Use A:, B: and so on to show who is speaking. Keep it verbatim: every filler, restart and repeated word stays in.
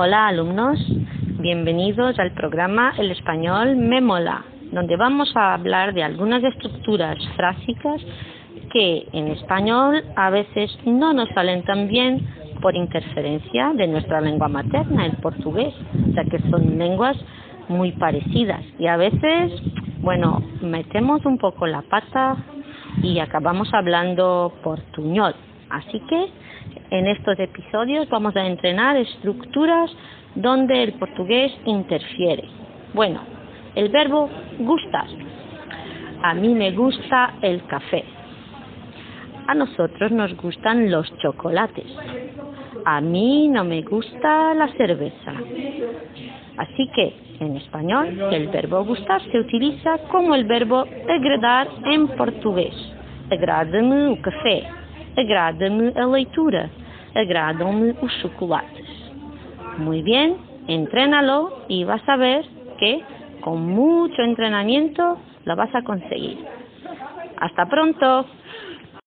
A: Hola alumnos, bienvenidos al programa El Español me mola, donde vamos a hablar de algunas estructuras frásicas que en español a veces no nos salen tan bien por interferencia de nuestra lengua materna, el portugués, ya que son lenguas muy parecidas y a veces, bueno, metemos un poco la pata y acabamos hablando portuñol. Así que en estos episodios vamos a entrenar estructuras donde el portugués interfiere. Bueno, el verbo gustar. A mí me gusta el café. A nosotros nos gustan los chocolates. A mí no me gusta la cerveza. Así que, en español, el verbo gustar se utiliza como el verbo agradar en portugués. Agrada-me o café. Agrada-me a leitura. Agradam-me os chocolates. Muy bien, entrénalo y vas a ver que con mucho entrenamiento lo vas a conseguir. ¡Hasta pronto!